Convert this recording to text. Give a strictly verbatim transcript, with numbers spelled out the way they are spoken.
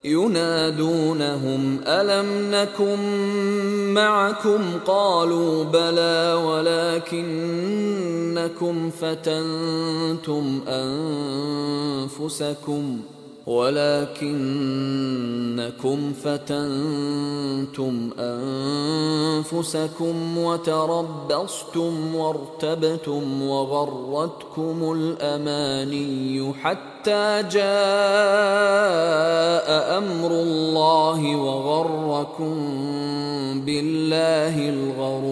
ينادونهم ألم نكن معكم قالوا بلى ولكنكم فتنتم أنفسكم ولكنكم فتنتم أنفسكم وتربصتم وارتبتم وغرتكم الأماني حتى جاء أمر الله وغركم بالله الغرور.